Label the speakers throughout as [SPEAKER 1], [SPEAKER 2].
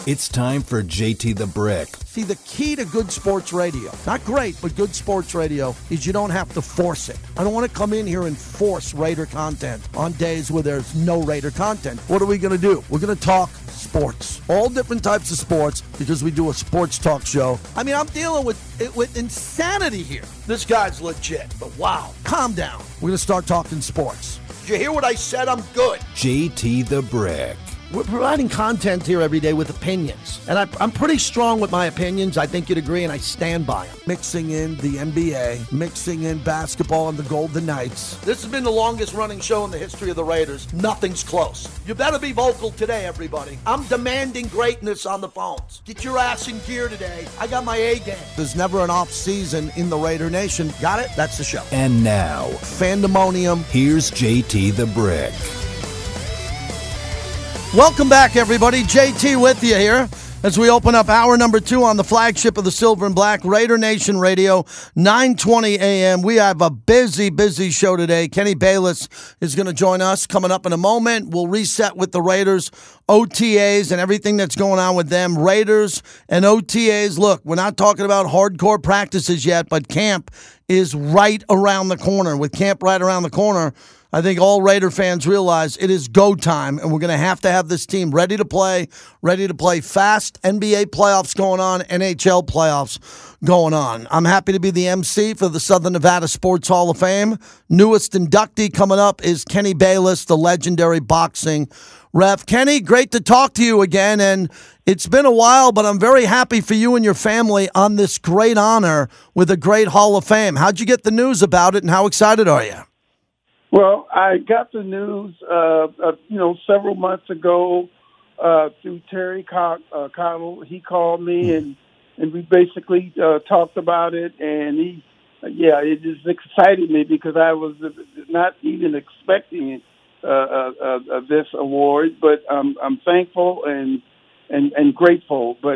[SPEAKER 1] It's time for JT the Brick.
[SPEAKER 2] See, the key to good sports radio, not great, but good sports radio, is you don't have to force it. I don't want to come in here and force Raider content on days where there's no Raider content. What are we going to do? We're going to talk sports, all different types of sports, because we do a sports talk show. I mean, I'm dealing with insanity here. This guy's legit, but wow, calm down. We're going to start talking sports. Did you hear what I said? I'm good.
[SPEAKER 1] JT the Brick.
[SPEAKER 2] We're providing content here every day with opinions. And I'm pretty strong with my opinions. I think you'd agree, and I stand by them. Mixing in the NBA, mixing in basketball and the Golden Knights. This has been the longest running show in the history of the Raiders. Nothing's close. You better be vocal today, everybody. I'm demanding greatness on the phones. Get your ass in gear today. I got my A game. There's never an off season in the Raider Nation. Got it? That's the show.
[SPEAKER 1] And now,
[SPEAKER 2] Fandemonium.
[SPEAKER 1] Here's JT the Brick.
[SPEAKER 2] Welcome back, everybody. JT with you here as we open up hour number 2 on the flagship of the Silver and Black, Raider Nation Radio, 9:20 a.m. We have a busy show today. Kenny Bayless is going to join us coming up in a moment. We'll reset with the Raiders, OTAs, and everything that's going on with them. Raiders and OTAs. Look, we're not talking about hardcore practices yet, but camp is right around the corner. With camp right around the corner, I think all Raider fans realize it is go time, and we're going to have this team ready to play fast. NBA playoffs going on, NHL playoffs going on. I'm happy to be the MC for the Southern Nevada Sports Hall of Fame. Newest inductee coming up is Kenny Bayless, the legendary boxing ref. Kenny, great to talk to you again, and it's been a while, but I'm very happy for you and your family on this great honor with a great Hall of Fame. How'd you get the news about it, and how excited are you?
[SPEAKER 3] Well, I got the news, several months ago through Terry Cottle. He called me and we basically talked about it, and it just excited me because I was not even expecting this award, but I'm thankful and grateful. But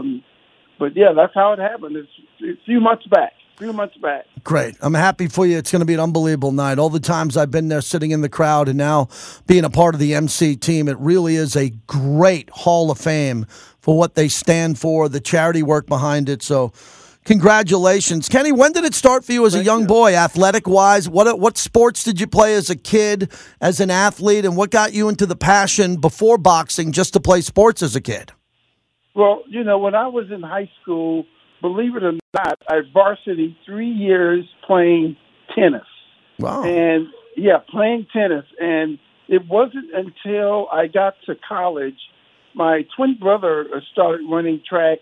[SPEAKER 3] yeah, that's how it happened. It's a few months back.
[SPEAKER 2] Great. I'm happy for you. It's going to be an unbelievable night. All the times I've been there sitting in the crowd and now being a part of the MC team, it really is a great Hall of Fame for what they stand for, the charity work behind it. So congratulations. Kenny, when did it start for you as a young boy, athletic-wise? What sports did you play as a kid, as an athlete, and what got you into the passion before boxing just to play sports as a kid?
[SPEAKER 3] Well, when I was in high school, believe it or not, I varsity 3 years playing tennis.
[SPEAKER 2] Wow.
[SPEAKER 3] And, playing tennis. And it wasn't until I got to college, my twin brother started running track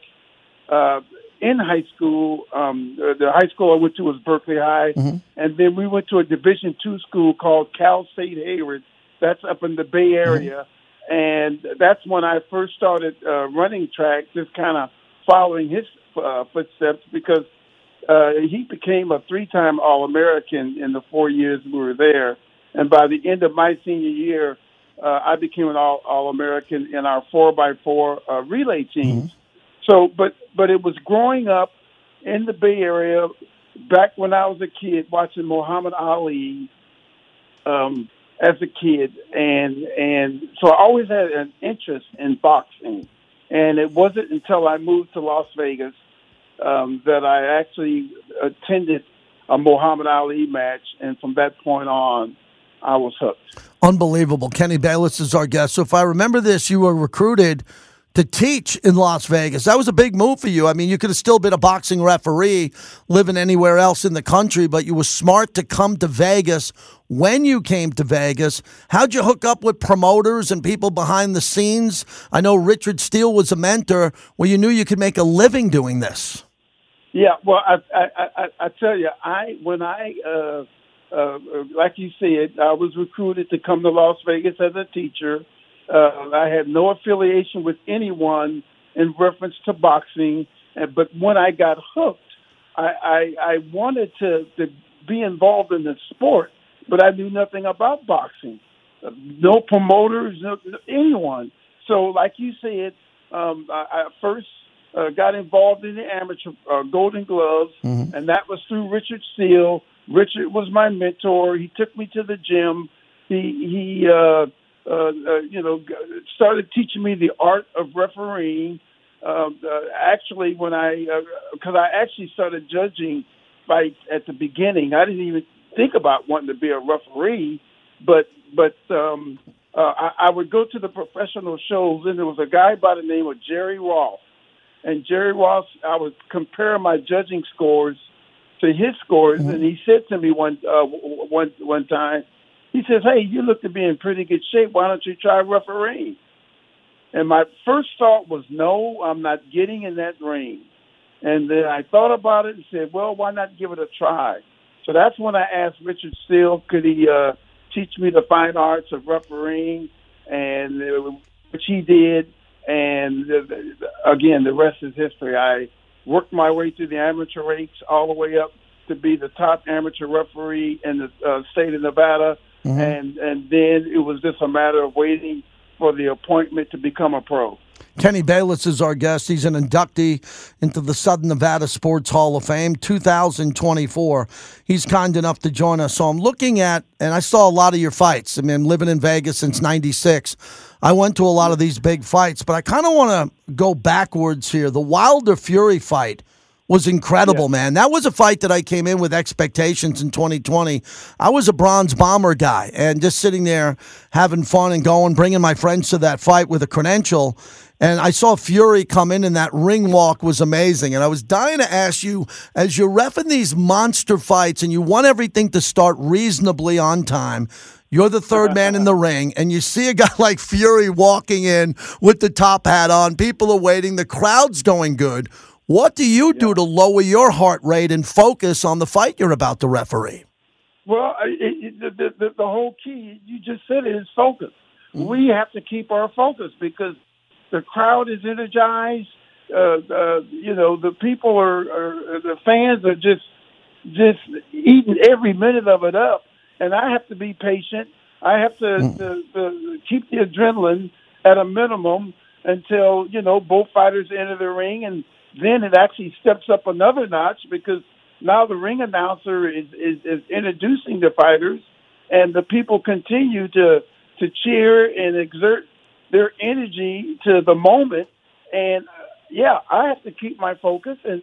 [SPEAKER 3] in high school. The high school I went to was Berkeley High. Mm-hmm. And then we went to a Division II school called Cal State Hayward. That's up in the Bay Area. Mm-hmm. And that's when I first started running track, just kind of following his footsteps, because he became a 3-time All-American in the 4 years we were there. And by the end of my senior year, I became an All-American in our 4x4 relay teams. Mm-hmm. So, but it was growing up in the Bay Area back when I was a kid, watching Muhammad Ali as a kid. And so I always had an interest in boxing. And it wasn't until I moved to Las Vegas that I actually attended a Muhammad Ali match, and from that point on, I was hooked.
[SPEAKER 2] Unbelievable. Kenny Bayless is our guest. So if I remember this, you were recruited to teach in Las Vegas. That was a big move for you. I mean, you could have still been a boxing referee living anywhere else in the country, but you were smart to come to Vegas. When you came to Vegas, how'd you hook up with promoters and people behind the scenes? I know Richard Steele was a mentor where you knew you could make a living doing this.
[SPEAKER 3] Yeah, well, I tell you, when like you said, I was recruited to come to Las Vegas as a teacher. I had no affiliation with anyone in reference to boxing, but when I got hooked, I wanted to be involved in the sport, but I knew nothing about boxing. No promoters, no anyone. So, like you said, I first got involved in the amateur Golden Gloves, mm-hmm. and that was through Richard Steele. Richard was my mentor. He took me to the gym. He started teaching me the art of refereeing. Actually, because I actually started judging fights at the beginning. I didn't even think about wanting to be a referee, but I would go to the professional shows, and there was a guy by the name of Jerry Ross. And Jerry Ross, I would compare my judging scores to his scores, and he said to me one time, he says, "Hey, you look to be in pretty good shape. Why don't you try refereeing?" And my first thought was, no, I'm not getting in that ring. And then I thought about it and said, well, why not give it a try? So that's when I asked Richard Steele, could he teach me the fine arts of refereeing, and which he did. And again, the rest is history. I worked my way through the amateur ranks all the way up to be the top amateur referee in the state of Nevada. And then it was just a matter of waiting for the appointment to become a pro.
[SPEAKER 2] Kenny Bayless is our guest. He's an inductee into the Southern Nevada Sports Hall of Fame, 2024. He's kind enough to join us. So I'm looking at, and I saw a lot of your fights. I mean, I'm living in Vegas since 96. I went to a lot of these big fights, but I kind of want to go backwards here. The Wilder-Fury fight was incredible, man. That was a fight that I came in with expectations in 2020. I was a Bronze Bomber guy, and just sitting there having fun and bringing my friends to that fight with a credential. And I saw Fury come in, and that ring walk was amazing. And I was dying to ask you, as you're reffing these monster fights and you want everything to start reasonably on time, you're the third man in the ring, and you see a guy like Fury walking in with the top hat on. People are waiting. The crowd's going good. What do you do to lower your heart rate and focus on the fight you're about to referee?
[SPEAKER 3] Well, the whole key, you just said it, is focus. We have to keep our focus because the crowd is energized. The people the fans are just eating every minute of it up. And I have to be patient. I have to keep the adrenaline at a minimum until, both fighters enter the ring, and then it actually steps up another notch because now the ring announcer is introducing the fighters, and the people continue to cheer and exert their energy to the moment. And I have to keep my focus and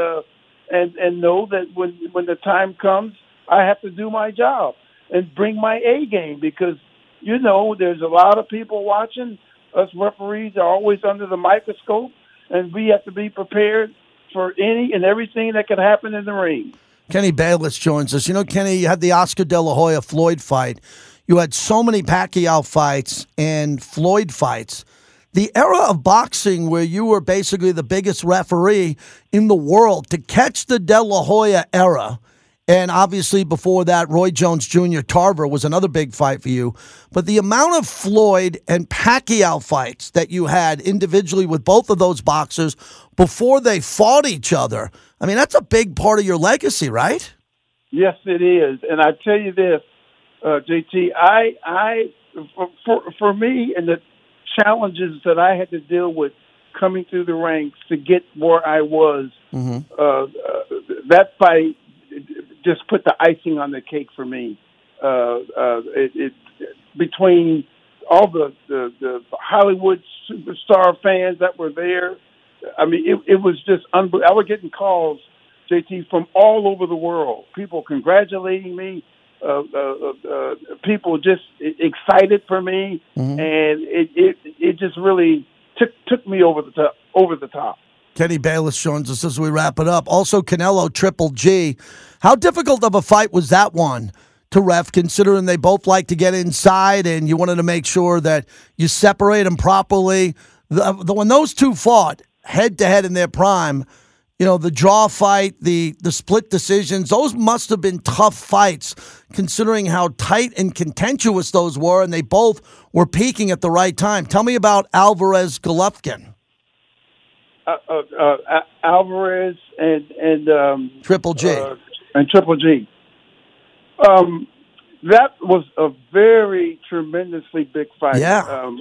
[SPEAKER 3] know that when the time comes, I have to do my job and bring my A game because there's a lot of people watching. Us referees are always under the microscope, and we have to be prepared for any and everything that can happen in the ring.
[SPEAKER 2] Kenny Bayless joins us. Kenny, you had the Oscar De La Hoya Floyd fight. You had so many Pacquiao fights and Floyd fights. The era of boxing where you were basically the biggest referee in the world, to catch the De La Hoya era, and obviously before that, Roy Jones Jr., Tarver was another big fight for you. But the amount of Floyd and Pacquiao fights that you had individually with both of those boxers before they fought each other, I mean, that's a big part of your legacy, right?
[SPEAKER 3] Yes, it is. And I tell you this, JT, for me and the challenges that I had to deal with coming through the ranks to get where I was, that fight just put the icing on the cake for me. Between all the Hollywood superstar fans that were there, I mean, it was just unbelievable. I was getting calls, JT, from all over the world. People congratulating me, people just excited for me, and it just really took me over the top.
[SPEAKER 2] Kenny Bayless joins us as we wrap it up. Also, Canelo Triple G. How difficult of a fight was that one to ref, considering they both like to get inside and you wanted to make sure that you separate them properly? When those two fought head-to-head in their prime, the draw fight, the split decisions, those must have been tough fights considering how tight and contentious those were, and they both were peaking at the right time. Tell me about Alvarez-Golovkin.
[SPEAKER 3] Alvarez and
[SPEAKER 2] Triple G.
[SPEAKER 3] And Triple G. That was a very tremendously big fight.
[SPEAKER 2] Yeah.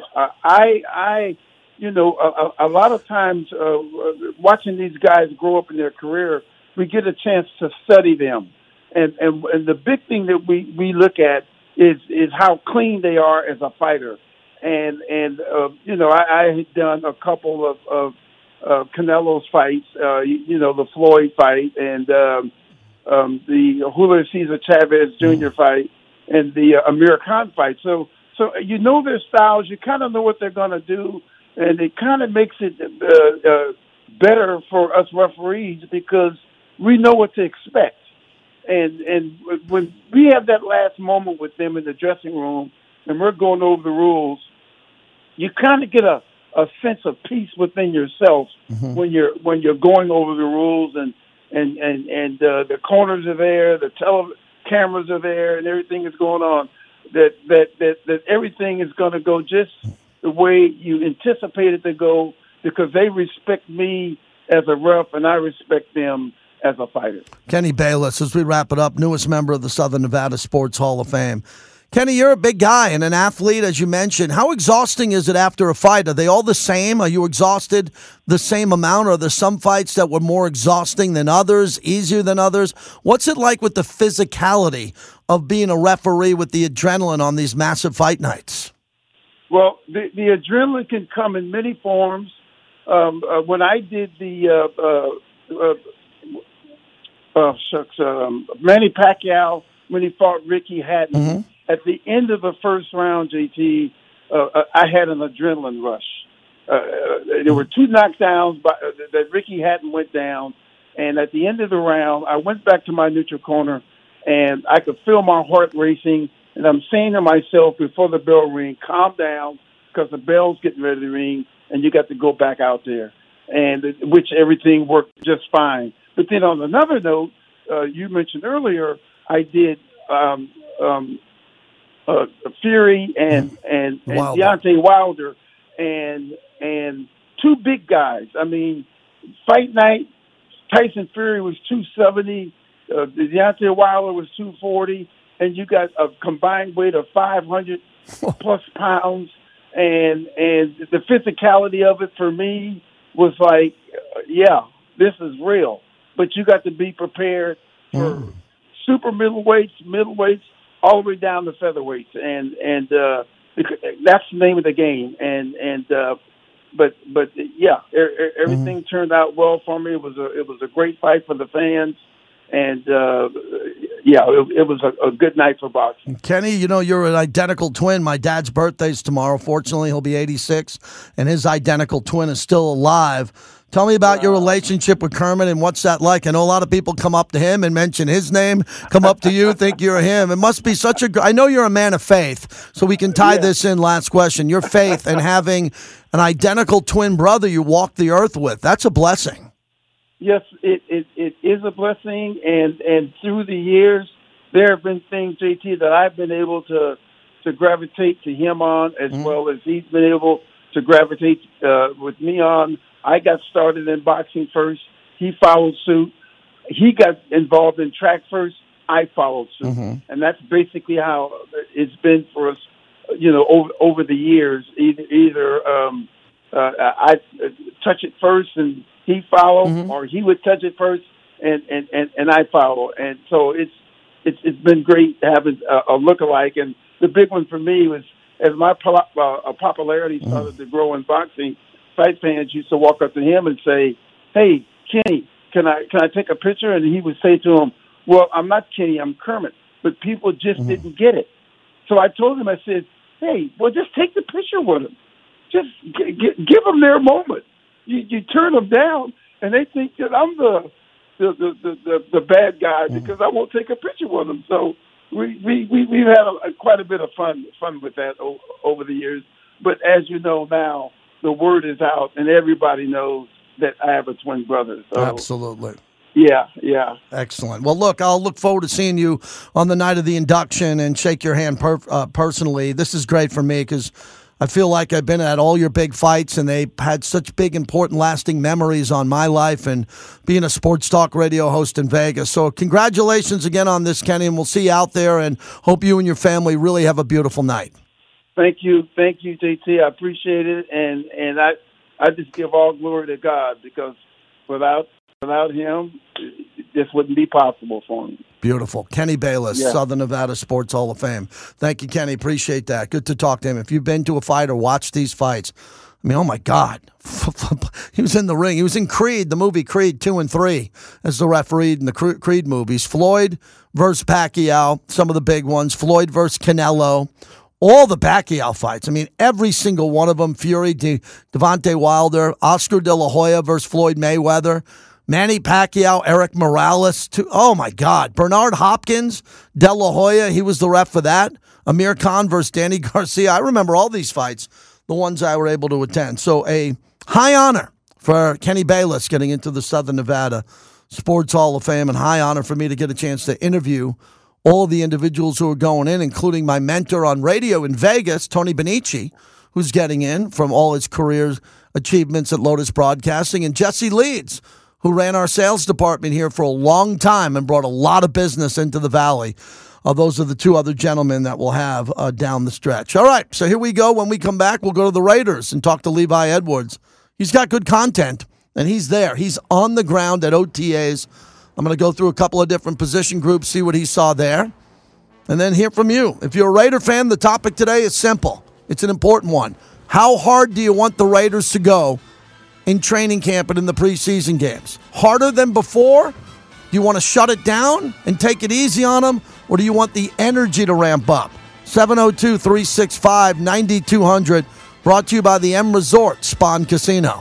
[SPEAKER 3] A lot of times watching these guys grow up in their career, we get a chance to study them. And the big thing that we look at is how clean they are as a fighter. and I had done a couple of Canelo's fights, the Floyd fight, and the Julio Cesar Chavez Jr. fight, and the Amir Khan fight. So you know their styles, you kind of know what they're going to do, and it kind of makes it better for us referees because we know what to expect. And when we have that last moment with them in the dressing room and we're going over the rules, you kind of get a sense of peace within yourself when you're going over the rules and the corners are there, the cameras are there, and everything is going on. That everything is going to go just the way you anticipate it to go because they respect me as a ref and I respect them as a fighter.
[SPEAKER 2] Kenny Bayless, as we wrap it up, newest member of the Southern Nevada Sports Hall of Fame. Kenny, you're a big guy and an athlete, as you mentioned. How exhausting is it after a fight? Are they all the same? Are you exhausted the same amount? Or are there some fights that were more exhausting than others, easier than others? What's it like with the physicality of being a referee with the adrenaline on these massive fight nights? Well,
[SPEAKER 3] the adrenaline can come in many forms. When I did the Manny Pacquiao, when he fought Ricky Hatton, at the end of the first round, JT, I had an adrenaline rush. There were 2 knockdowns that Ricky Hatton went down, and at the end of the round, I went back to my neutral corner, and I could feel my heart racing, and I'm saying to myself before the bell ring, calm down, because the bell's getting ready to ring, and you got to go back out there, and which everything worked just fine. But then on another note, you mentioned earlier, I did Fury and Deontay Wilder, and 2 big guys. I mean, fight night, Tyson Fury was 270, Deontay Wilder was 240, and you got a combined weight of 500 plus pounds, and the physicality of it for me was like, this is real. But you got to be prepared for super middleweights, all the way down to featherweights, and that's the name of the game. But everything turned out well for me. It was a great fight for the fans, and it was a good night for boxing.
[SPEAKER 2] Kenny, you're an identical twin. My dad's birthday's tomorrow. Fortunately, he'll be 86, and his identical twin is still alive. Tell me about your relationship with Kermit and what's that like? I know a lot of people come up to him and mention his name, come up to you, think you're him. It must be such I know you're a man of faith, so we can tie this in. Last question. Your faith and having an identical twin brother you walk the earth with, that's a blessing.
[SPEAKER 3] Yes, it is a blessing, and through the years, there have been things, JT, that I've been able to gravitate to him on, as well as he's been able to gravitate with me on. I got started in boxing first. He followed suit. He got involved in track first. I followed suit. And that's basically how it's been for us, over the years. Either I touch it first and he follow, or he would touch it first and I follow. And so it's been great having a lookalike. And the big one for me was as my popularity started to grow in boxing, fight fans used to walk up to him and say, "Hey, Kenny, can I take a picture?" And he would say to him, "Well, I'm not Kenny, I'm Kermit." But people just didn't get it. So I told him, I said, "Hey, well, just take the picture with him. Just give them their moment. You turn them down, and they think that I'm the bad guy because I won't take a picture with them." So we've had quite a bit of fun with that over the years. But as you know now, the word is out, and everybody knows that I have a twin brother. So,
[SPEAKER 2] absolutely.
[SPEAKER 3] Yeah.
[SPEAKER 2] Excellent. Well, look, I'll look forward to seeing you on the night of the induction and shake your hand personally. This is great for me because I feel like I've been at all your big fights, and they had such big, important, lasting memories on my life and being a sports talk radio host in Vegas. So congratulations again on this, Kenny, and we'll see you out there, and hope you and your family really have a beautiful night.
[SPEAKER 3] Thank you, JT. I appreciate it, and I just give all glory to God because without him, this wouldn't be possible for me.
[SPEAKER 2] Beautiful. Kenny Bayless,
[SPEAKER 3] Yeah.
[SPEAKER 2] Southern Nevada Sports Hall of Fame. Thank you, Kenny. Appreciate that. Good to talk to him. If you've been to a fight or watched these fights, I mean, oh, my God. He was in the ring. He was in Creed, the movie Creed 2 and 3, as the referee in the Creed movies. Floyd versus Pacquiao, some of the big ones. Floyd versus Canelo. All the Pacquiao fights. I mean, every single one of them. Fury, Devontae Wilder, Oscar De La Hoya versus Floyd Mayweather. Manny Pacquiao, Eric Morales. Oh, my God. Bernard Hopkins, De La Hoya, he was the ref for that. Amir Khan versus Danny Garcia. I remember all these fights, the ones I were able to attend. So a high honor for Kenny Bayless getting into the Southern Nevada Sports Hall of Fame, and high honor for me to get a chance to interview all the individuals who are going in, including my mentor on radio in Vegas, Tony Benici, who's getting in from all his career achievements at Lotus Broadcasting, and Jesse Leeds, who ran our sales department here for a long time and brought a lot of business into the Valley. Those are the two other gentlemen that we'll have down the stretch. All right, so here we go. When we come back, we'll go to the Raiders and talk to Levi Edwards. He's got good content, and he's there. He's on the ground at OTAs. I'm going to go through a couple of different position groups, see what he saw there, and then hear from you. If you're a Raider fan, the topic today is simple. It's an important one. How hard do you want the Raiders to go in training camp and in the preseason games? Harder than before? Do you want to shut it down and take it easy on them? Or do you want the energy to ramp up? 702-365-9200. Brought to you by the M Resort Spawn Casino.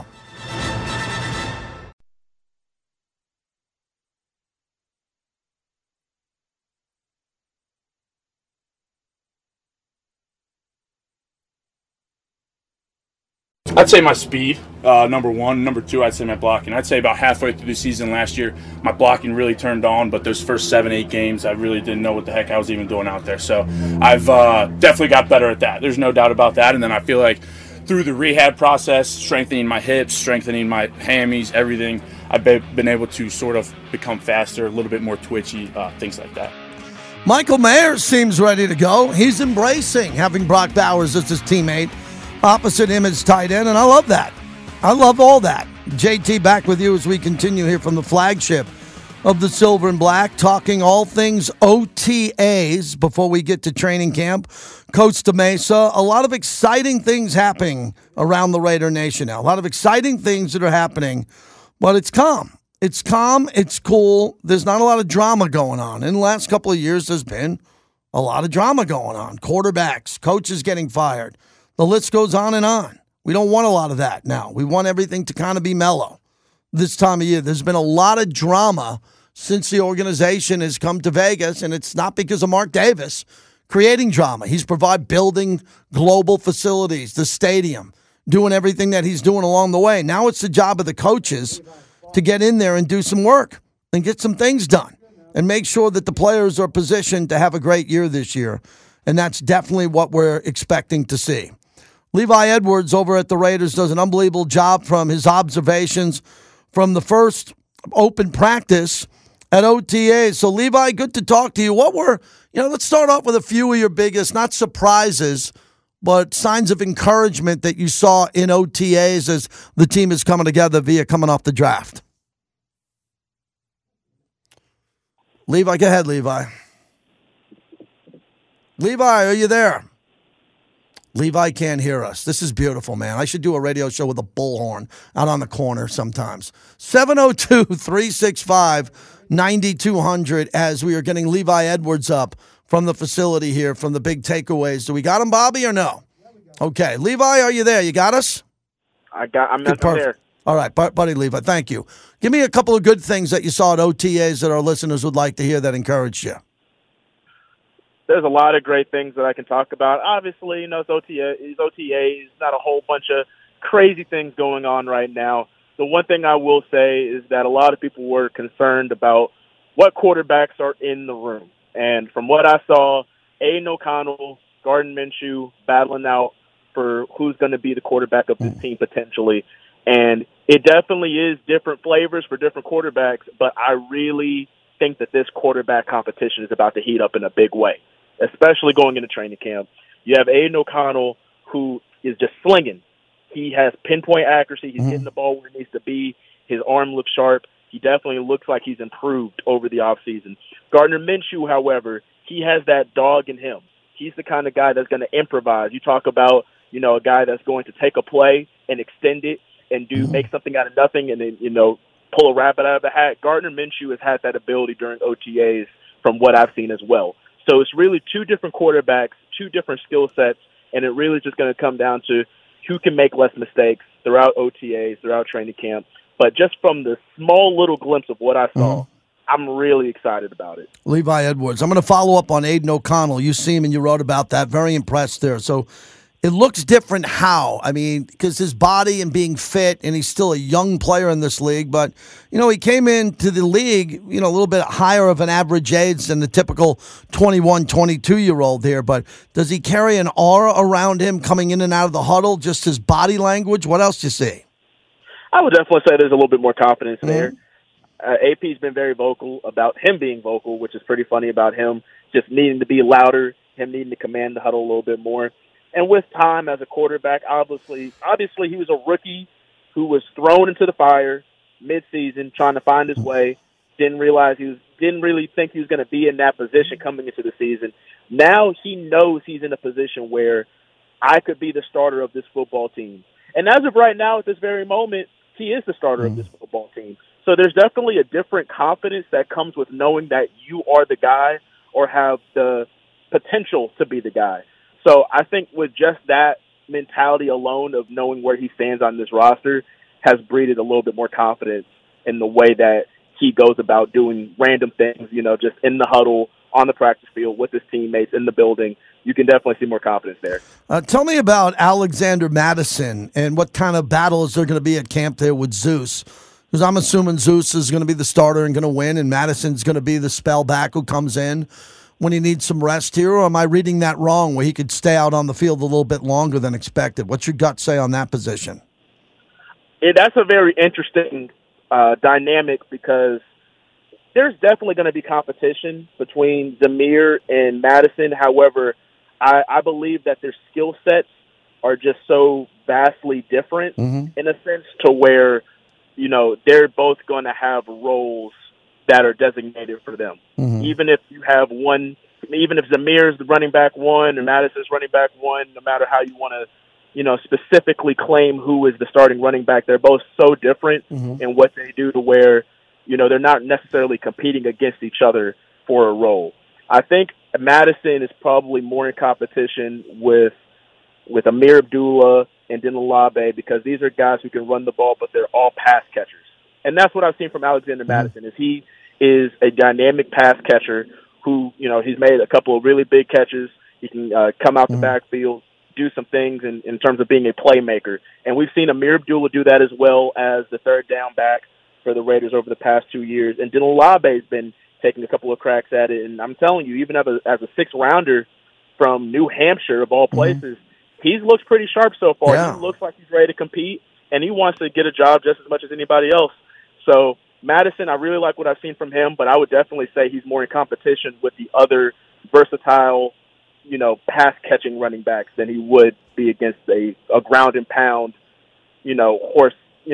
[SPEAKER 4] I'd say my speed, number one. Number two, I'd say my blocking. I'd say about halfway through the season last year, my blocking really turned on, but those first 7-8 games, I really didn't know what the heck I was even doing out there. So I've definitely got better at that. There's no doubt about that. And then I feel like through the rehab process, strengthening my hips, strengthening my hammies, everything, I've been able to sort of become faster, a little bit more twitchy, things like that.
[SPEAKER 2] Michael Mayer seems ready to go. He's embracing having Brock Bowers as his teammate. Opposite him is tight end, and I love that. I love all that. JT back with you as we continue here from the flagship of the Silver and Black, talking all things OTAs before we get to training camp. Costa Mesa, a lot of exciting things happening around the Raider Nation now. A lot of exciting things that are happening, but it's calm. It's calm. It's cool. There's not a lot of drama going on. In the last couple of years, there's been a lot of drama going on. Quarterbacks, coaches getting fired. The list goes on and on. We don't want a lot of that now. We want everything to kind of be mellow this time of year. There's been a lot of drama since the organization has come to Vegas, and it's not because of Mark Davis creating drama. He's building global facilities, the stadium, doing everything that he's doing along the way. Now it's the job of the coaches to get in there and do some work and get some things done and make sure that the players are positioned to have a great year this year. And that's definitely what we're expecting to see. Levi Edwards over at the Raiders does an unbelievable job from his observations from the first open practice at OTA. So, Levi, good to talk to you. Let's start off with a few of your biggest, not surprises, but signs of encouragement that you saw in OTAs as the team is coming together coming off the draft. Levi, go ahead, Levi. Levi, are you there? Levi can't hear us. This is beautiful, man. I should do a radio show with a bullhorn out on the corner sometimes. 702-365-9200 as we are getting Levi Edwards up from the facility here from the Big Takeaways. Do we got him, Bobby, or no? Okay. Levi, are you there? You got us?
[SPEAKER 5] I'm there.
[SPEAKER 2] All right, buddy Levi, thank you. Give me a couple of good things that you saw at OTAs that our listeners would like to hear that encouraged you.
[SPEAKER 5] There's a lot of great things that I can talk about. Obviously, it's OTAs, not a whole bunch of crazy things going on right now. The one thing I will say is that a lot of people were concerned about what quarterbacks are in the room. And from what I saw, Aiden O'Connell, Gardner Minshew battling out for who's going to be the quarterback of this team potentially. And it definitely is different flavors for different quarterbacks, but I really think that this quarterback competition is about to heat up in a big way, especially going into training camp. You have Aiden O'Connell, who is just slinging. He has pinpoint accuracy. He's hitting the ball where it needs to be. His arm looks sharp. He definitely looks like he's improved over the offseason. Gardner Minshew, however, he has that dog in him. He's the kind of guy that's going to improvise. You talk about, a guy that's going to take a play and extend it and make something out of nothing and then, pull a rabbit out of the hat. Gardner Minshew has had that ability during OTAs from what I've seen as well. So it's really two different quarterbacks, two different skill sets, and it really is just going to come down to who can make less mistakes throughout OTAs, throughout training camp. But just from the small little glimpse of what I saw, I'm really excited about it.
[SPEAKER 2] Levi Edwards. I'm going to follow up on Aiden O'Connell. You see him and you wrote about that. Very impressed there. So it looks different how? I mean, because his body and being fit, and he's still a young player in this league, but, he came into the league, a little bit higher of an average age than the typical 21, 22-year-old here. But does he carry an aura around him coming in and out of the huddle, just his body language? What else do you see?
[SPEAKER 5] I would definitely say there's a little bit more confidence there. AP's been very vocal about him being vocal, which is pretty funny about him just needing to be louder, him needing to command the huddle a little bit more. And with time as a quarterback, obviously he was a rookie who was thrown into the fire mid-season trying to find his way, didn't really think he was going to be in that position coming into the season. Now he knows he's in a position where I could be the starter of this football team. And as of right now, at this very moment, he is the starter of this football team. So there's definitely a different confidence that comes with knowing that you are the guy or have the potential to be the guy. So I think with just that mentality alone of knowing where he stands on this roster has breeded a little bit more confidence in the way that he goes about doing random things, just in the huddle, on the practice field, with his teammates, in the building. You can definitely see more confidence there.
[SPEAKER 2] Tell me about Alexander Mattison and what kind of battle is there going to be at camp there with Zeus? Because I'm assuming Zeus is going to be the starter and going to win, and Madison's going to be the spell back who comes in when he needs some rest here, or am I reading that wrong, where he could stay out on the field a little bit longer than expected? What's your gut say on that position?
[SPEAKER 5] That's a very interesting dynamic because there's definitely going to be competition between Zamir and Madison. However, I believe that their skill sets are just so vastly different in a sense to where, they're both going to have roles that are designated for them. Even if you have one, even if Zamir's the running back one and Madison's running back one, no matter how you want to, specifically claim who is the starting running back, they're both so different in what they do to where, they're not necessarily competing against each other for a role. I think Madison is probably more in competition with Amir Abdullah and Dylan Labe because these are guys who can run the ball, but they're all pass catchers. And that's what I've seen from Alexander Mattison is he is a dynamic pass catcher who, he's made a couple of really big catches. He can come out the backfield, do some things in terms of being a playmaker. And we've seen Amir Abdullah do that as well as the third down back for the Raiders over the past 2 years. And Dylan Labe's been taking a couple of cracks at it. And I'm telling you, even as a sixth-rounder from New Hampshire, of all places, he looks pretty sharp so far. Yeah. He looks like he's ready to compete, and he wants to get a job just as much as anybody else. So Madison, I really like what I've seen from him, but I would definitely say he's more in competition with the other versatile, pass-catching running backs than he would be against a ground and pound, workhorse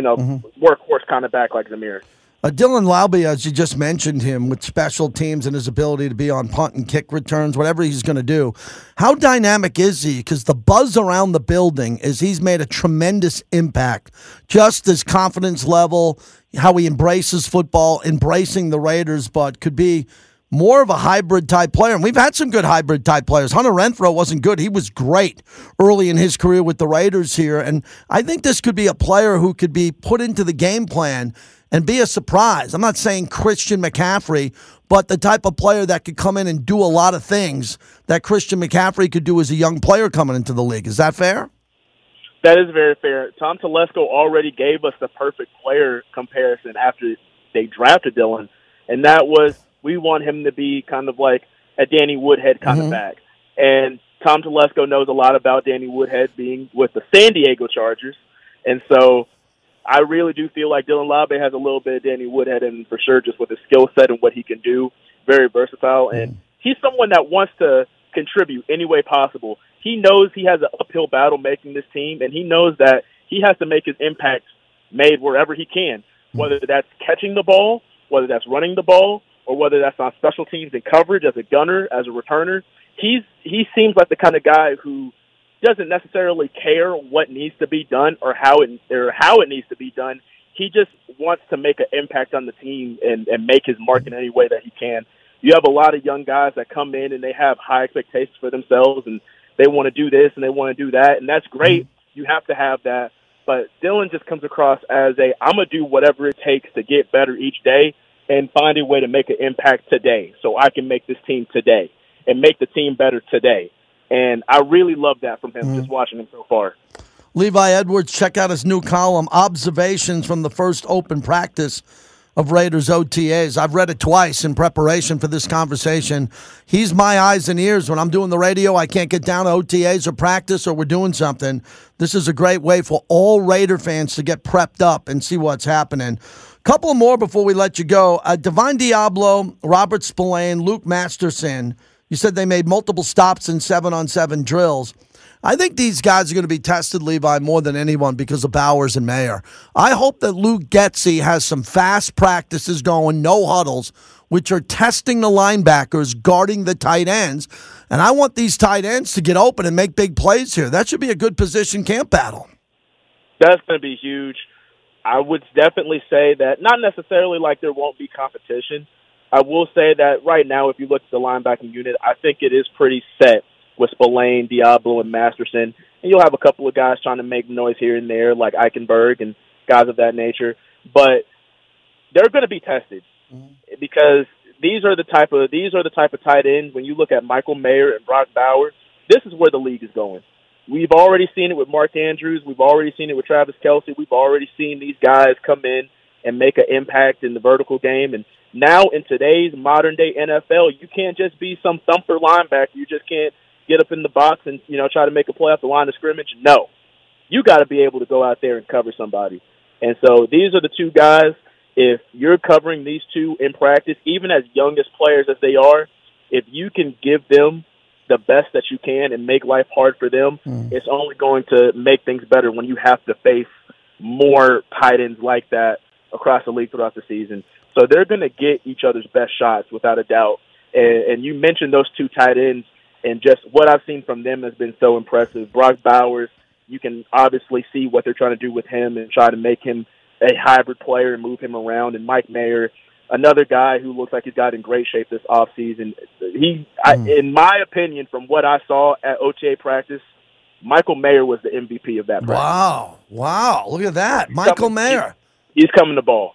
[SPEAKER 5] kind of back like Zamir.
[SPEAKER 2] Dylan Laube, as you just mentioned him, with special teams and his ability to be on punt and kick returns, whatever he's going to do, how dynamic is he? Because the buzz around the building is he's made a tremendous impact. Just his confidence level, how he embraces football, embracing the Raiders, but could be more of a hybrid-type player. And we've had some good hybrid-type players. Hunter Renfrow wasn't good. He was great early in his career with the Raiders here. And I think this could be a player who could be put into the game plan and be a surprise. I'm not saying Christian McCaffrey, but the type of player that could come in and do a lot of things that Christian McCaffrey could do as a young player coming into the league. Is that fair?
[SPEAKER 5] That is very fair. Tom Telesco already gave us the perfect player comparison after they drafted Dylan, and that was we want him to be kind of like a Danny Woodhead kind of back. And Tom Telesco knows a lot about Danny Woodhead being with the San Diego Chargers, and so I really do feel like Dylan Labe has a little bit of Danny Woodhead, and for sure just with his skill set and what he can do, very versatile. And he's someone that wants to contribute any way possible. He knows he has an uphill battle making this team, and he knows that he has to make his impact made wherever he can. whether that's catching the ball, whether that's running the ball, or whether that's on special teams and coverage as a gunner, as a returner. He seems like the kind of guy who doesn't necessarily care what needs to be done or how it needs to be done. He just wants to make an impact on the team and make his mark in any way that he can. You have a lot of young guys that come in and they have high expectations for themselves and they want to do this and they want to do that, and that's great. You have to have that. But Dylan just comes across as I'm going to do whatever it takes to get better each day and find a way to make an impact today so I can make this team today and make the team better today. And I really love that from him, just watching him so far.
[SPEAKER 2] Levi Edwards, check out his new column, Observations from the First Open Practice of Raiders OTAs. I've read it twice in preparation for this conversation. He's my eyes and ears. When I'm doing the radio, I can't get down to OTAs or practice or we're doing something. This is a great way for all Raider fans to get prepped up and see what's happening. Couple more before we let you go. Divine Diablo, Robert Spillane, Luke Masterson. You said they made multiple stops in 7-on-7 drills. I think these guys are going to be tested, Levi, more than anyone because of Bowers and Mayer. I hope that Luke Getsy has some fast practices going, no huddles, which are testing the linebackers, guarding the tight ends. And I want these tight ends to get open and make big plays here. That should be a good position camp battle.
[SPEAKER 5] That's going to be huge. I would definitely say that, not necessarily like there won't be competition. I will say that right now, if you look at the linebacking unit, I think it is pretty set with Spillane, Diablo, and Masterson. And you'll have a couple of guys trying to make noise here and there, like Eichenberg and guys of that nature. But they're going to be tested because these are the type of tight ends. When you look at Michael Mayer and Brock Bowers, this is where the league is going. We've already seen it with Mark Andrews. We've already seen it with Travis Kelce. We've already seen these guys come in and make an impact in the vertical game. And now in today's modern-day NFL, you can't just be some thumper linebacker. You just can't get up in the box and, try to make a play off the line of scrimmage. No. You got to be able to go out there and cover somebody. And so these are the two guys. If you're covering these two in practice, even as young as players as they are, if you can give them the best that you can and make life hard for them, it's only going to make things better when you have to face more tight ends like that across the league throughout the season. So they're going to get each other's best shots without a doubt. And you mentioned those two tight ends, and just what I've seen from them has been so impressive. Brock Bowers, you can obviously see what they're trying to do with him and try to make him a hybrid player and move him around. And Mike Mayer, another guy who looks like he's got in great shape this offseason. In my opinion, from what I saw at OTA practice, Michael Mayer was the MVP of that practice.
[SPEAKER 2] Wow. Look at that. Michael Mayer.
[SPEAKER 5] He's coming the ball.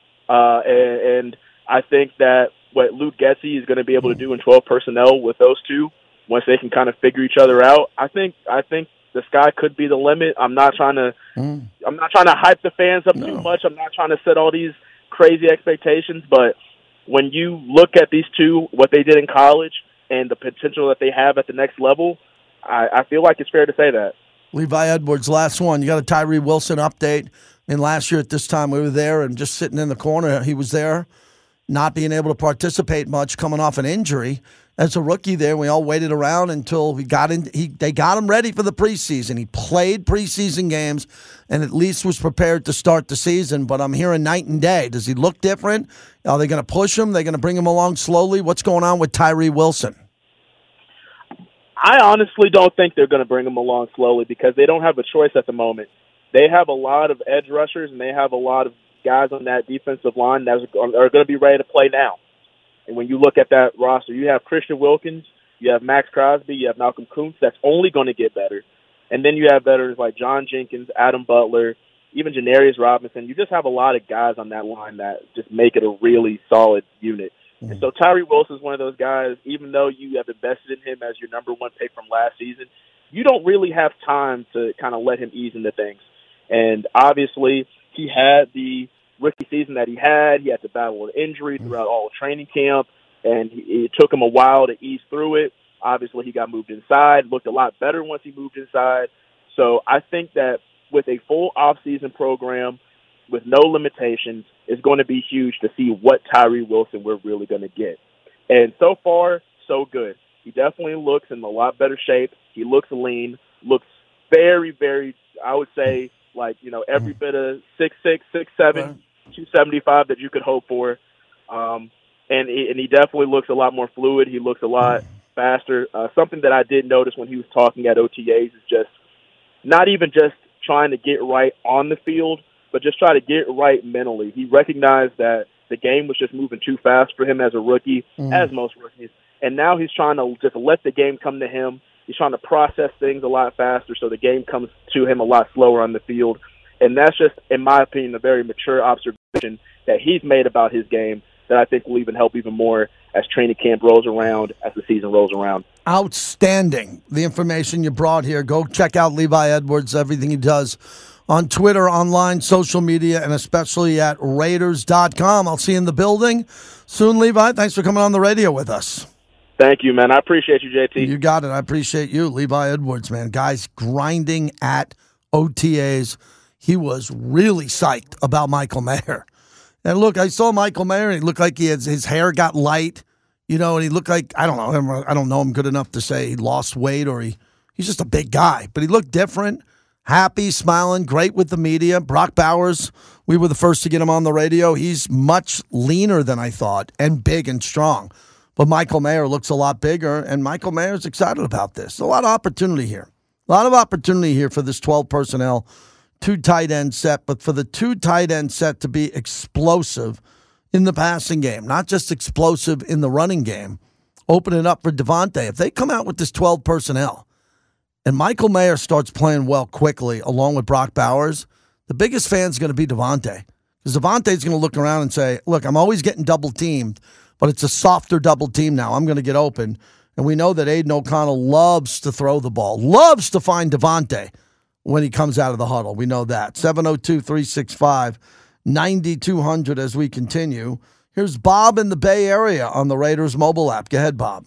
[SPEAKER 5] And I think that what Luke Getsy is going to be able to do in 12 personnel with those two, once they can kind of figure each other out, I think the sky could be the limit. I'm not trying to hype the fans up too much. I'm not trying to set all these crazy expectations, but when you look at these two, what they did in college and the potential that they have at the next level, I feel like it's fair to say that.
[SPEAKER 2] Levi Edwards, last one. You got a Tyree Wilson update. And last year at this time, we were there and just sitting in the corner. He was there, not being able to participate much, coming off an injury. As a rookie there, we all waited around until they got him ready for the preseason. He played preseason games and at least was prepared to start the season. But I'm hearing night and day. Does he look different? Are they going to push him? They're going to bring him along slowly? What's going on with Tyree Wilson?
[SPEAKER 5] I honestly don't think they're going to bring him along slowly because they don't have a choice at the moment. They have a lot of edge rushers, and they have a lot of guys on that defensive line that are going to be ready to play now. And when you look at that roster, you have Christian Wilkins, you have Max Crosby, you have Malcolm Kuntz. That's only going to get better. And then you have veterans like John Jenkins, Adam Butler, even Janarius Robinson. You just have a lot of guys on that line that just make it a really solid unit. And so Tyree Wilson is one of those guys, even though you have invested in him as your number one pick from last season, you don't really have time to kind of let him ease into things. And obviously, he had the rookie season that he had. He had to battle an injury throughout all of training camp, and it took him a while to ease through it. Obviously, he got moved inside, looked a lot better once he moved inside. So I think that with a full off-season program with no limitations, it's going to be huge to see what Tyree Wilson we're really going to get. And so far, so good. He definitely looks in a lot better shape. He looks lean, looks very, very, I would say, like, every bit of 6'6", 6'7", 275 that you could hope for. And he definitely looks a lot more fluid. He looks a lot faster. Something that I did notice when he was talking at OTAs is just not even just trying to get right on the field, but just try to get right mentally. He recognized that the game was just moving too fast for him as a rookie, as most rookies. And now he's trying to just let the game come to him. He's trying to process things a lot faster so the game comes to him a lot slower on the field. And that's just, in my opinion, a very mature observation that he's made about his game that I think will even help even more as training camp rolls around, as the season rolls around.
[SPEAKER 2] Outstanding. The information you brought here. Go check out Levi Edwards, everything he does on Twitter, online, social media, and especially at Raiders.com. I'll see you in the building soon, Levi. Thanks for coming on the radio with us.
[SPEAKER 5] Thank you, man. I appreciate you, JT.
[SPEAKER 2] You got it. I appreciate you. Levi Edwards, man. Guys grinding at OTAs. He was really psyched about Michael Mayer. And look, I saw Michael Mayer, and he looked like his hair got light, and he looked like, I don't know him good enough to say he lost weight or he's just a big guy. But he looked different, happy, smiling, great with the media. Brock Bowers, we were the first to get him on the radio. He's much leaner than I thought and big and strong. But Michael Mayer looks a lot bigger, and Michael Mayer's excited about this. A lot of opportunity here. A lot of opportunity here for this 12 personnel, 2 tight end set, but for the 2 tight end set to be explosive in the passing game, not just explosive in the running game, open it up for Devontae. If they come out with this 12 personnel and Michael Mayer starts playing well quickly along with Brock Bowers, the biggest fan's going to be Devontae. Because Devontae's going to look around and say, look, I'm always getting double teamed, but it's a softer double team now. I'm going to get open. And we know that Aiden O'Connell loves to throw the ball, loves to find Devontae when he comes out of the huddle. We know that. 702-365-9200 as we continue. Here's Bob in the Bay Area on the Raiders mobile app. Go ahead, Bob.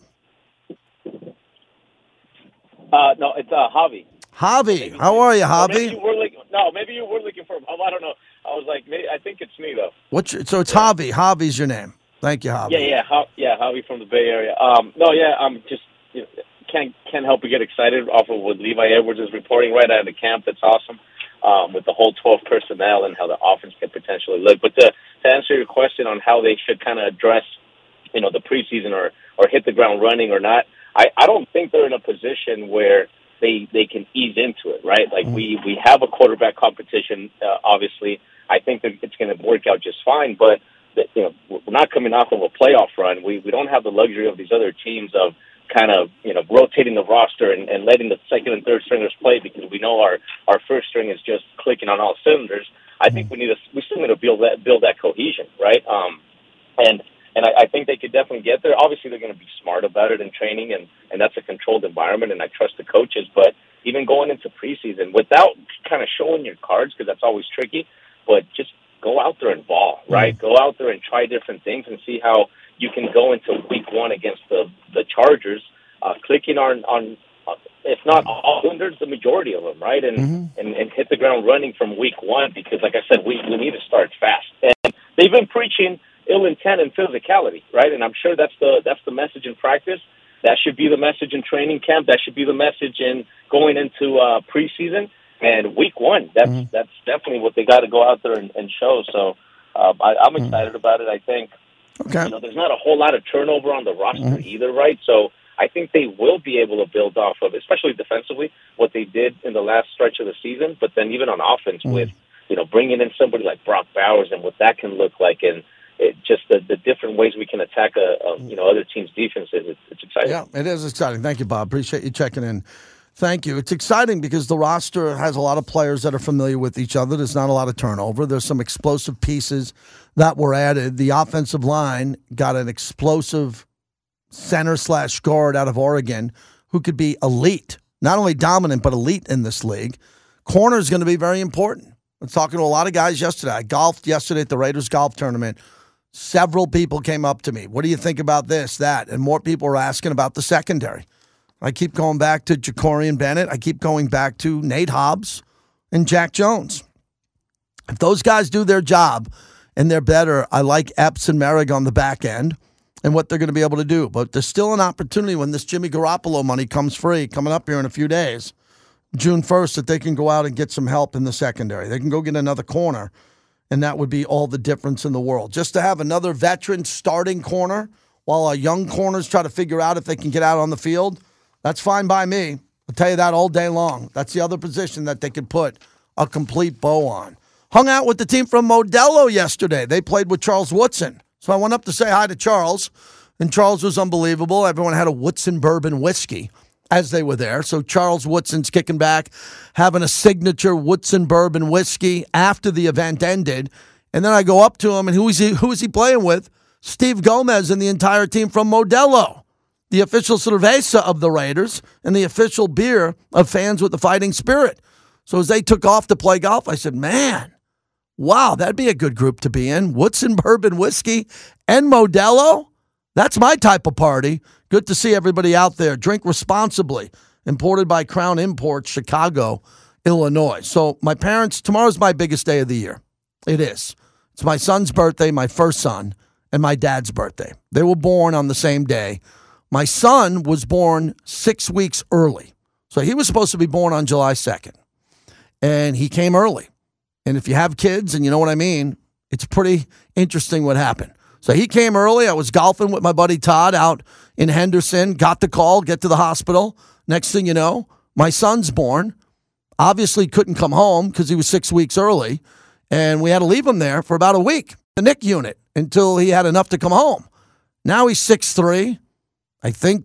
[SPEAKER 6] No, it's Javi.
[SPEAKER 2] Javi. How are you, Javi?
[SPEAKER 6] Maybe you were looking for him. I don't know. I was like, I think it's me, though.
[SPEAKER 2] So it's Javi. Javi's your name. Thank you, Javi.
[SPEAKER 6] Yeah, Javi from the Bay Area. I'm just can't help but get excited off of what Levi Edwards is reporting right out of the camp. That's awesome. With the whole 12 personnel and how the offense can potentially look. But to answer your question on how they should kind of address, the preseason or hit the ground running or not, I don't think they're in a position where they can ease into it, right? Like we have a quarterback competition, obviously. I think that it's going to work out just fine, but we're not coming off of a playoff run. We don't have the luxury of these other teams of kind of, rotating the roster and letting the second and third stringers play because we know our first string is just clicking on all cylinders. I think we still need to build that cohesion, right? And I think they could definitely get there. Obviously, they're going to be smart about it in training, and that's a controlled environment, and I trust the coaches. But even going into preseason without kind of showing your cards, because that's always tricky, but just go out there and ball, right? Go out there and try different things and see how you can go into week 1 against the Chargers, clicking on if not all cylinders, the majority of them, right? And hit the ground running from week 1 because, like I said, we need to start fast. And they've been preaching ill intent and physicality, right? And I'm sure that's the message in practice. That should be the message in training camp. That should be the message in going into preseason. And week 1, that's definitely what they got to go out there and show. So I'm excited about it. I think there's not a whole lot of turnover on the roster either, right? So I think they will be able to build off of, especially defensively, what they did in the last stretch of the season. But then even on offense with, bringing in somebody like Brock Bowers and what that can look like and just the different ways we can attack other teams' defenses. It's exciting.
[SPEAKER 2] Yeah, it is exciting. Thank you, Bob. Appreciate you checking in. Thank you. It's exciting because the roster has a lot of players that are familiar with each other. There's not a lot of turnover. There's some explosive pieces that were added. The offensive line got an explosive center/guard out of Oregon who could be elite, not only dominant, but elite in this league. Corner is going to be very important. I was talking to a lot of guys yesterday. I golfed yesterday at the Raiders golf tournament. Several people came up to me. What do you think about this, that? And more people were asking about the secondary. I keep going back to Jacorian Bennett. I keep going back to Nate Hobbs and Jack Jones. If those guys do their job and they're better, I like Epps and Merrick on the back end and what they're going to be able to do. But there's still an opportunity when this Jimmy Garoppolo money comes free, coming up here in a few days, June 1st, that they can go out and get some help in the secondary. They can go get another corner and that would be all the difference in the world. Just to have another veteran starting corner while our young corners try to figure out if they can get out on the field, that's fine by me. I'll tell you that all day long. That's the other position that they could put a complete bow on. Hung out with the team from Modelo yesterday. They played with Charles Woodson. So I went up to say hi to Charles, and Charles was unbelievable. Everyone had a Woodson bourbon whiskey as they were there. So Charles Woodson's kicking back, having a signature Woodson bourbon whiskey after the event ended. And then I go up to him, and who is he playing with? Steve Gomez and the entire team from Modelo, the official cerveza of the Raiders and the official beer of fans with the fighting spirit. So as they took off to play golf, I said, man, wow, that'd be a good group to be in. Woodson bourbon whiskey and Modelo. That's my type of party. Good to see everybody out there. Drink responsibly. Imported by Crown Imports, Chicago, Illinois. So my parents, tomorrow's my biggest day of the year. It is. It's my son's birthday, my first son, and my dad's birthday. They were born on the same day. My son was born 6 weeks early. So he was supposed to be born on July 2nd. And he came early. And if you have kids, and you know what I mean, it's pretty interesting what happened. So he came early. I was golfing with my buddy Todd out in Henderson. Got the call, get to the hospital. Next thing you know, my son's born. Obviously couldn't come home because he was 6 weeks early. And we had to leave him there for about a week, the NIC unit, until he had enough to come home. Now he's 6'3", I think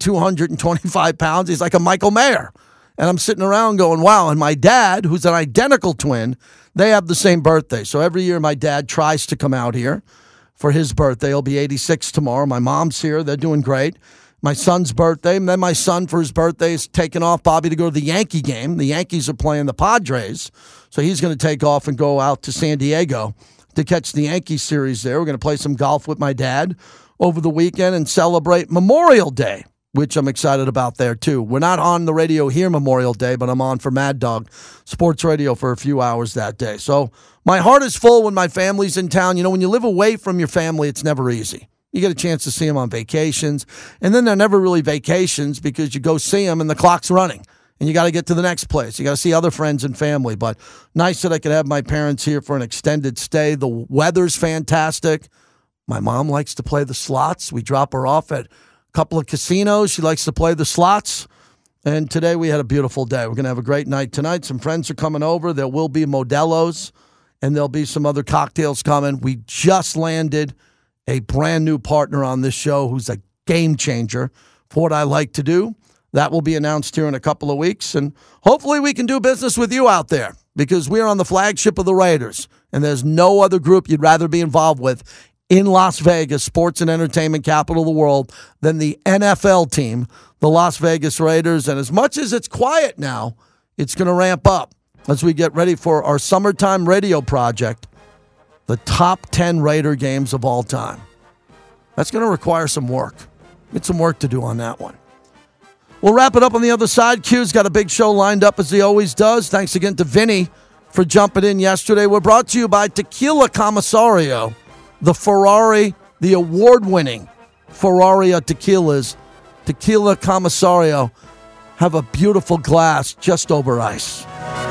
[SPEAKER 2] 225 pounds. He's like a Michael Mayer. And I'm sitting around going, wow. And my dad, who's an identical twin, they have the same birthday. So every year my dad tries to come out here for his birthday. He'll be 86 tomorrow. My mom's here. They're doing great. My son's birthday. And then my son, for his birthday, is taking off, Bobby, to go to the Yankee game. The Yankees are playing the Padres. So he's going to take off and go out to San Diego to catch the Yankee series there. We're going to play some golf with my dad over the weekend and celebrate Memorial Day, which I'm excited about there, too. We're not on the radio here Memorial Day, but I'm on for Mad Dog Sports Radio for a few hours that day. So my heart is full when my family's in town. You know, when you live away from your family, it's never easy. You get a chance to see them on vacations, and then they're never really vacations because you go see them and the clock's running, and you got to get to the next place. You got to see other friends and family, but nice that I could have my parents here for an extended stay. The weather's fantastic. My mom likes to play the slots. We drop her off at couple of casinos. She likes to play the slots. And today we had a beautiful day. We're going to have a great night tonight. Some friends are coming over. There will be Modelo's, and there'll be some other cocktails coming. We just landed a brand new partner on this show who's a game changer for what I like to do. That will be announced here in a couple of weeks. And hopefully we can do business with you out there because we're on the flagship of the Raiders, and there's no other group you'd rather be involved with in Las Vegas, sports and entertainment capital of the world, than the NFL team, the Las Vegas Raiders. And as much as it's quiet now, it's going to ramp up as we get ready for our summertime radio project, the top 10 Raider games of all time. That's going to require some work. Get some work to do on that one. We'll wrap it up on the other side. Q's got a big show lined up as he always does. Thanks again to Vinny for jumping in yesterday. We're brought to you by Tequila Commissariо. The Ferrari, the award-winning Ferrari tequilas, Tequila Commissario, have a beautiful glass just over ice.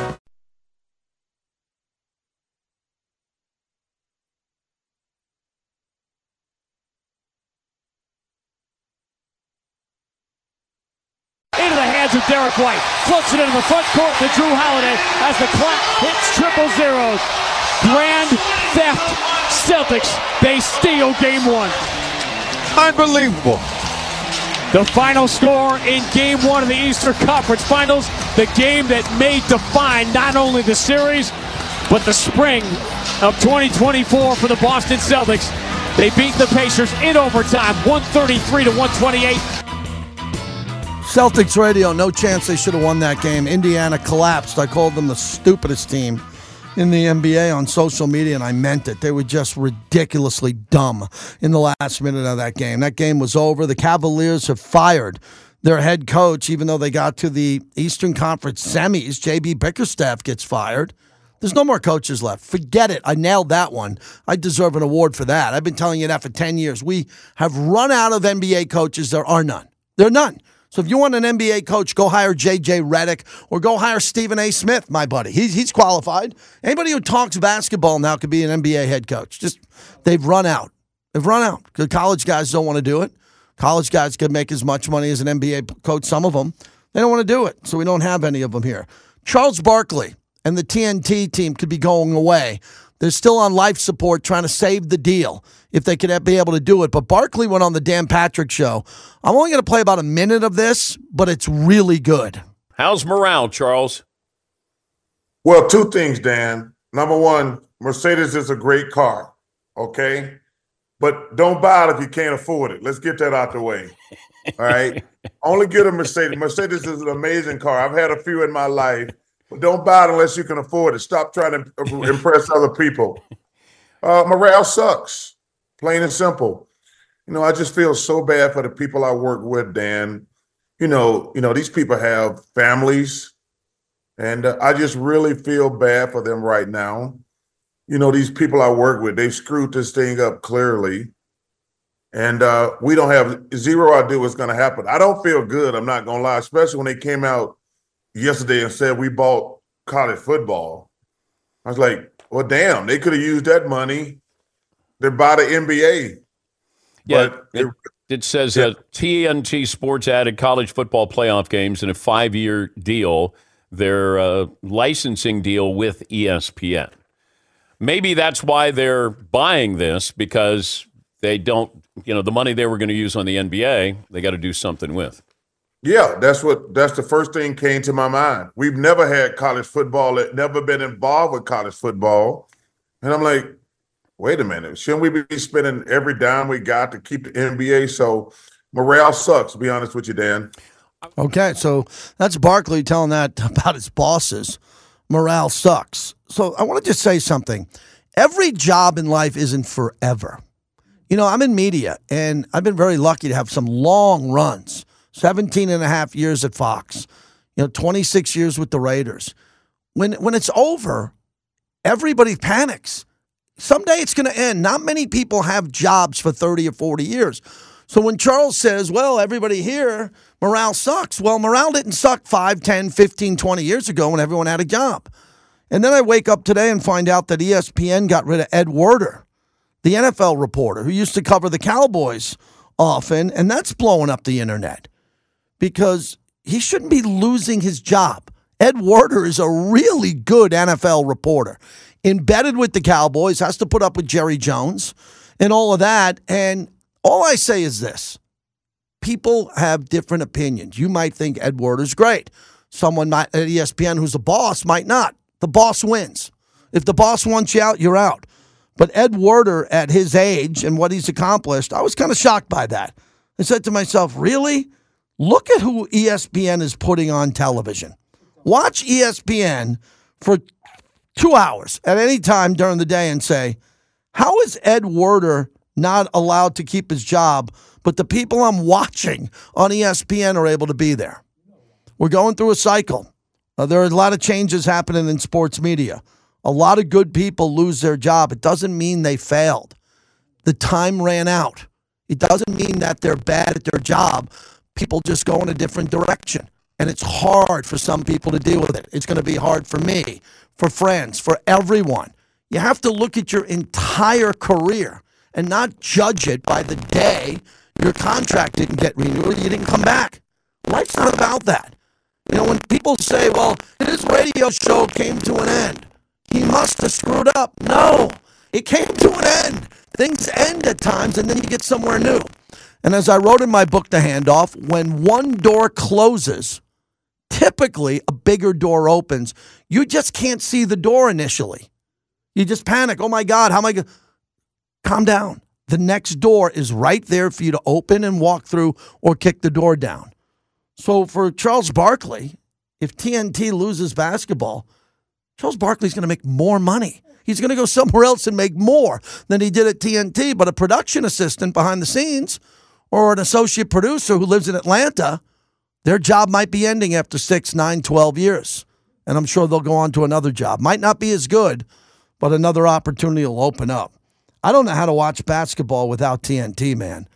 [SPEAKER 7] Into the hands of Derek White. Floats it into the front court to Drew Holiday as the clock hits triple zeros. Grand theft. Celtics, they steal game one.
[SPEAKER 8] Unbelievable.
[SPEAKER 7] The final score in game one of the Eastern Conference Finals, the game that may define not only the series, but the spring of 2024 for the Boston Celtics. They beat the Pacers in overtime, 133-128.
[SPEAKER 2] Celtics radio, no chance they should have won that game. Indiana collapsed. I called them the stupidest team in the NBA on social media, and I meant it. They were just ridiculously dumb in the last minute of that game. That game was over. The Cavaliers have fired their head coach, even though they got to the Eastern Conference semis. J.B. Bickerstaff gets fired. There's no more coaches left. Forget it. I nailed that one. I deserve an award for that. I've been telling you that for 10 years. We have run out of NBA coaches. There are none. There are none. So if you want an NBA coach, go hire J.J. Redick or go hire Stephen A. Smith, my buddy. He's qualified. Anybody who talks basketball now could be an NBA head coach. Just they've run out. They've run out. The college guys don't want to do it. College guys could make as much money as an NBA coach, some of them. They don't want to do it, so we don't have any of them here. Charles Barkley and the TNT team could be going away. They're still on life support trying to save the deal if they could be able to do it. But Barkley went on the Dan Patrick Show. I'm only going to play about a minute of this, but it's really good.
[SPEAKER 9] How's morale, Charles?
[SPEAKER 8] Well, two things, Dan. Number one, Mercedes is a great car, okay? But don't buy it if you can't afford it. Let's get that out the way, all right? Only get a Mercedes. Mercedes is an amazing car. I've had a few in my life. But don't buy it unless you can afford it. Stop trying to impress other people. Morale sucks, plain and simple. I just feel so bad for the people I work with, Dan. These people have families, and I just really feel bad for them right now. These people I work with, they've screwed this thing up clearly, and we don't have zero idea what's going to happen. I don't feel good, I'm not going to lie, especially when they came out yesterday and said we bought college football. I was like, well, damn, they could have used that money to buy the NBA.
[SPEAKER 9] Yeah,
[SPEAKER 8] but
[SPEAKER 9] it says TNT Sports added college football playoff games in a 5-year deal, their licensing deal with ESPN. Maybe that's why they're buying this, because they don't, the money they were going to use on the NBA, they got to do something with.
[SPEAKER 8] Yeah, that's the first thing came to my mind. We've never had college football, never been involved with college football. And I'm like, wait a minute, shouldn't we be spending every dime we got to keep the NBA? So morale sucks, to be honest with you, Dan.
[SPEAKER 2] Okay, so that's Barkley telling that about his bosses. Morale sucks. So I want to just say something. Every job in life isn't forever. I'm in media, and I've been very lucky to have some long runs. 17 and a half years at Fox, 26 years with the Raiders. When it's over, everybody panics. Someday it's going to end. Not many people have jobs for 30 or 40 years. So when Charles says, well, everybody here, morale sucks. Well, morale didn't suck 5, 10, 15, 20 years ago when everyone had a job. And then I wake up today and find out that ESPN got rid of Ed Werder, the NFL reporter who used to cover the Cowboys often, and that's blowing up the internet. Because he shouldn't be losing his job. Ed Werder is a really good NFL reporter. Embedded with the Cowboys, has to put up with Jerry Jones and all of that. And all I say is this. People have different opinions. You might think Ed Werder's great. Someone at ESPN who's a boss might not. The boss wins. If the boss wants you out, you're out. But Ed Werder, at his age and what he's accomplished, I was kind of shocked by that. I said to myself, really? Look at who ESPN is putting on television. Watch ESPN for 2 hours at any time during the day and say, how is Ed Werder not allowed to keep his job, but the people I'm watching on ESPN are able to be there? We're going through a cycle. There are a lot of changes happening in sports media. A lot of good people lose their job. It doesn't mean they failed. The time ran out. It doesn't mean that they're bad at their job. People just go in a different direction. And it's hard for some people to deal with it. It's going to be hard for me, for friends, for everyone. You have to look at your entire career and not judge it by the day your contract didn't get renewed or you didn't come back. Life's not about that. When people say, well, his radio show came to an end, he must have screwed up. No, it came to an end. Things end at times and then you get somewhere new. And as I wrote in my book, The Handoff, when one door closes, typically a bigger door opens. You just can't see the door initially. You just panic. Oh, my God, how am I going to? Calm down. The next door is right there for you to open and walk through or kick the door down. So for Charles Barkley, if TNT loses basketball, Charles Barkley's going to make more money. He's going to go somewhere else and make more than he did at TNT. But a production assistant behind the scenes or an associate producer who lives in Atlanta, their job might be ending after 6, 9, 12 years. And I'm sure they'll go on to another job. Might not be as good, but another opportunity will open up. I don't know how to watch basketball without TNT, man.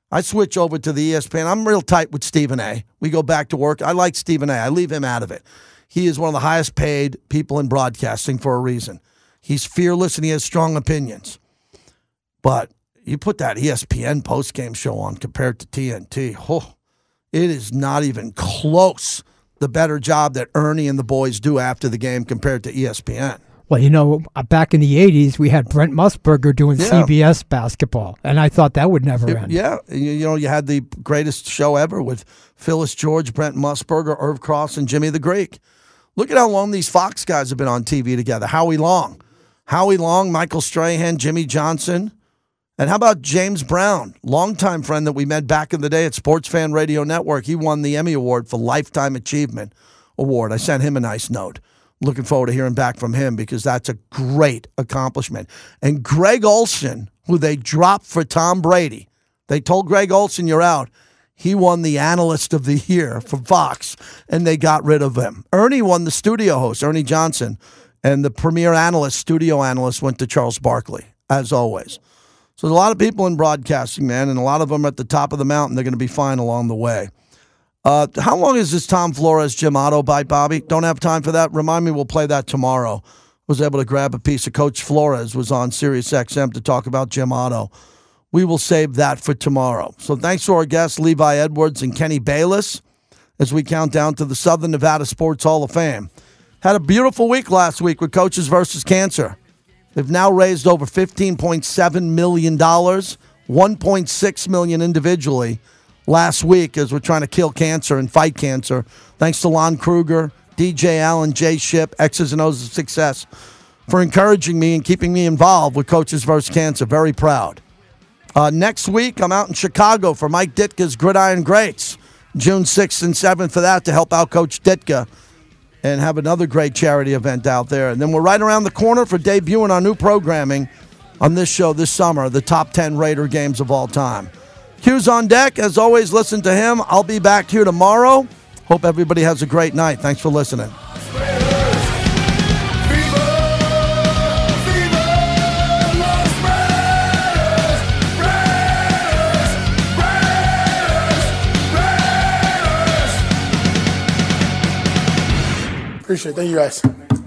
[SPEAKER 2] I switch over to the ESPN. I'm real tight with Stephen A. We go back to work. I like Stephen A. I leave him out of it. He is one of the highest paid people in broadcasting for a reason. He's fearless and he has strong opinions. But you put that ESPN postgame show on compared to TNT, it is not even close the better job that Ernie and the boys do after the game compared to ESPN.
[SPEAKER 10] Well, back in the 80s, we had Brent Musburger doing CBS basketball, and I thought that would never end.
[SPEAKER 2] Yeah, you had the greatest show ever with Phyllis George, Brent Musburger, Irv Cross, and Jimmy the Greek. Look at how long these Fox guys have been on TV together. Howie Long, Michael Strahan, Jimmy Johnson. And how about James Brown, longtime friend that we met back in the day at Sports Fan Radio Network. He won the Emmy Award for Lifetime Achievement Award. I sent him a nice note. Looking forward to hearing back from him because that's a great accomplishment. And Greg Olson, who they dropped for Tom Brady, they told Greg Olson, you're out. He won the Analyst of the Year from Fox, and they got rid of him. Ernie won the studio host, Ernie Johnson, and the premier analyst, studio analyst, went to Charles Barkley, as always. So there's a lot of people in broadcasting, man, and a lot of them are at the top of the mountain. They're going to be fine along the way. How long is this Tom Flores Jim Otto bite, Bobby? Don't have time for that? Remind me, we'll play that tomorrow. Was able to grab a piece of Coach Flores, was on Sirius XM to talk about Jim Otto. We will save that for tomorrow. So thanks to our guests, Levi Edwards and Kenny Bayless, as we count down to the Southern Nevada Sports Hall of Fame. Had a beautiful week last week with Coaches versus Cancer. They've now raised over $15.7 million, $1.6 million individually last week as we're trying to kill cancer and fight cancer. Thanks to Lon Kruger, DJ Allen, Jay Shipp, X's and O's of Success, for encouraging me and keeping me involved with Coaches vs. Cancer. Very proud. Next week, I'm out in Chicago for Mike Ditka's Gridiron Greats, June 6th and 7th for that to help out Coach Ditka and have another great charity event out there. And then we're right around the corner for debuting our new programming on this show this summer, the top 10 Raider games of all time. Q's on deck. As always, listen to him. I'll be back here tomorrow. Hope everybody has a great night. Thanks for listening.
[SPEAKER 11] Appreciate it. Thank you, guys.